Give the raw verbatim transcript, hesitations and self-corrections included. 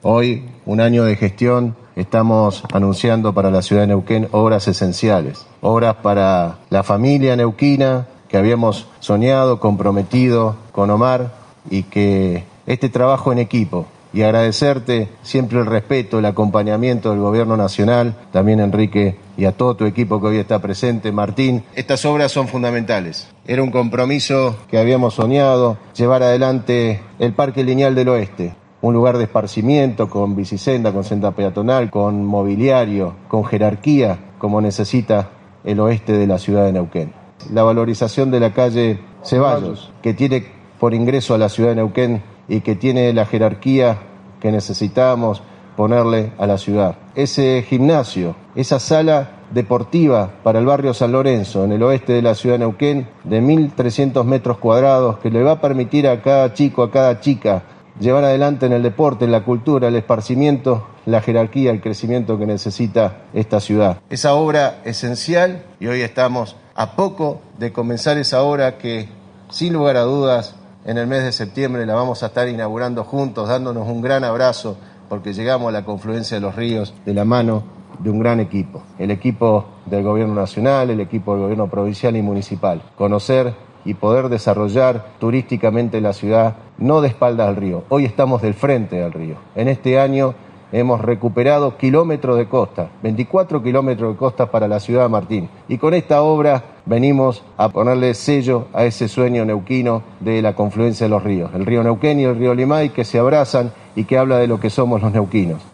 Hoy, un año de gestión, estamos anunciando para la ciudad de Neuquén obras esenciales, obras para la familia neuquina que habíamos soñado, comprometido con Omar, y que este trabajo en equipo, y agradecerte siempre el respeto, el acompañamiento del Gobierno Nacional, también Enrique, y a todo tu equipo que hoy está presente, Martín. Estas obras son fundamentales. Era un compromiso que habíamos soñado, llevar adelante el Parque Lineal del Oeste, un lugar de esparcimiento con bicisenda, con senda peatonal, con mobiliario, con jerarquía, como necesita el oeste de la ciudad de Neuquén. La valorización de la calle Ceballos, que tiene por ingreso a la ciudad de Neuquén y que tiene la jerarquía que necesitamos ponerle a la ciudad. Ese gimnasio, esa sala deportiva para el barrio San Lorenzo, en el oeste de la ciudad de Neuquén, de mil trescientos metros cuadrados, que le va a permitir a cada chico, a cada chica, llevar adelante en el deporte, en la cultura, el esparcimiento, la jerarquía, el crecimiento que necesita esta ciudad. Esa obra esencial, y hoy estamos a poco de comenzar esa obra que, sin lugar a dudas, en el mes de septiembre la vamos a estar inaugurando juntos, dándonos un gran abrazo, porque llegamos a la confluencia de los ríos de la mano de un gran equipo. El equipo del Gobierno Nacional, el equipo del Gobierno Provincial y Municipal. Conocer y poder desarrollar turísticamente la ciudad, no de espaldas al río. Hoy estamos del frente al río. En este año hemos recuperado kilómetros de costa, veinticuatro kilómetros de costa para la ciudad de Martín. Y con esta obra venimos a ponerle sello a ese sueño neuquino de la confluencia de los ríos. El río Neuquén y el río Limay, que se abrazan y que habla de lo que somos los neuquinos.